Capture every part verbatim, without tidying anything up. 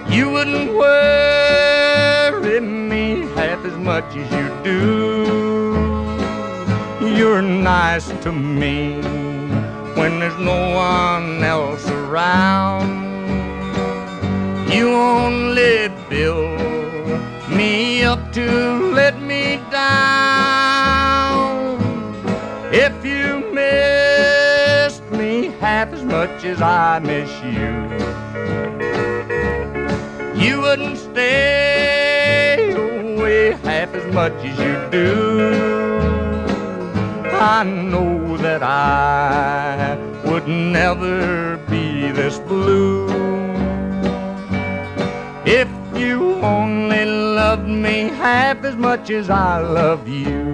You wouldn't worry me half as much as you do. You're nice to me when there's no one else around. You only build me up to let me down. If you missed me half as much as I miss you, you wouldn't stay away half as much as you do. I know that I would never be this blue if you only loved me half as much as I love you.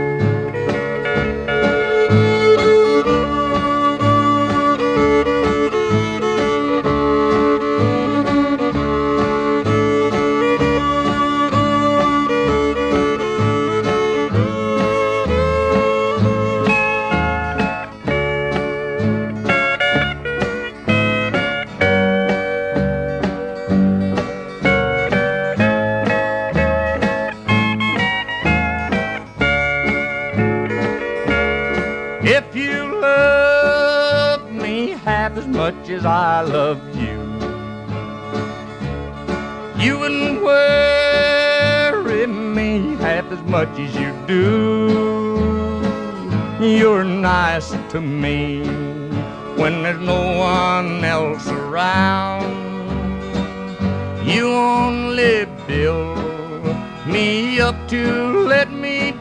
If you love me half as much as I love you, you wouldn't worry me half as much as you do. You're nice to me when there's no one else around. You only build me up to let me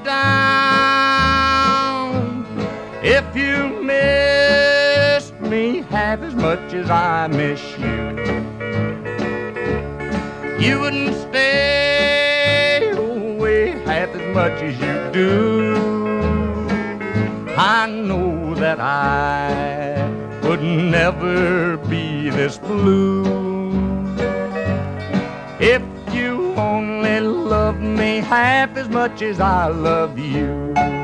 down. If you missed me half as much as I miss you, you wouldn't stay away half as much as you do. I know that I would never be this blue if you only loved me half as much as I love you.